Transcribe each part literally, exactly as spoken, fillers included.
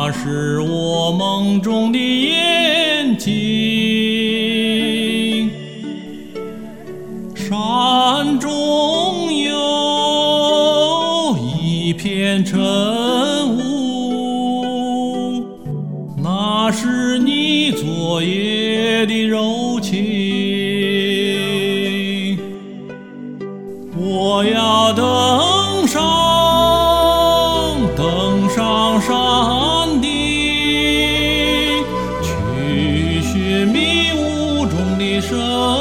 那是我梦中的眼睛，山中有一片晨雾，那是你昨夜的柔情。我要登上登上山顶，去寻觅雾中的身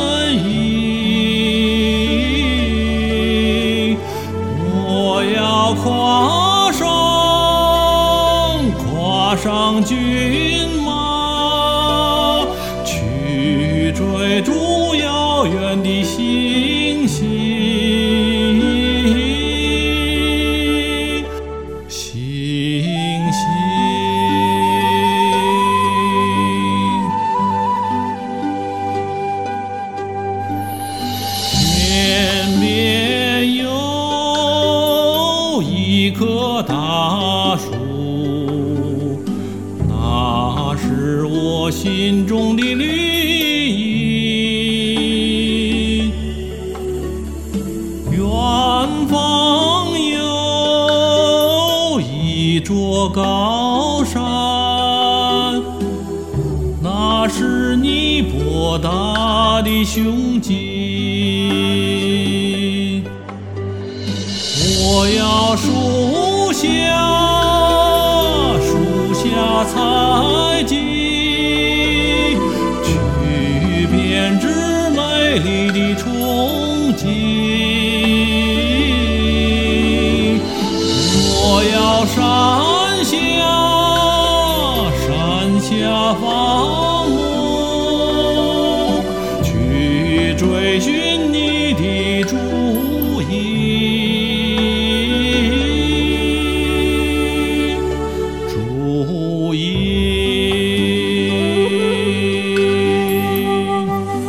影。我要跨上跨上骏马，去追逐遥远的星星。星星，天边有一棵大树，那是我心中的绿荫。远方有一座高山，那是你博大的胸襟。我要树下树下采集，去编织美丽的憧憬。我要山下山下放牧，去追寻你的足印，足印。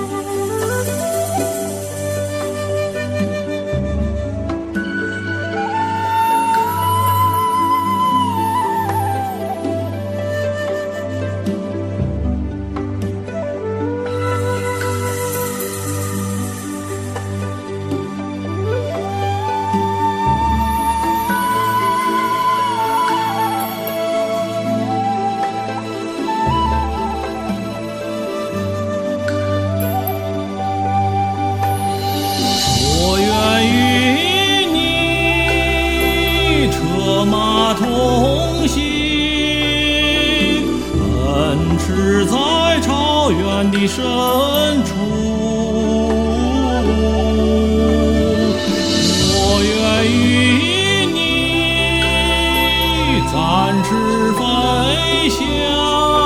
我愿与你车马同行，奔驰在草原的深处。我愿与你展翅飞翔，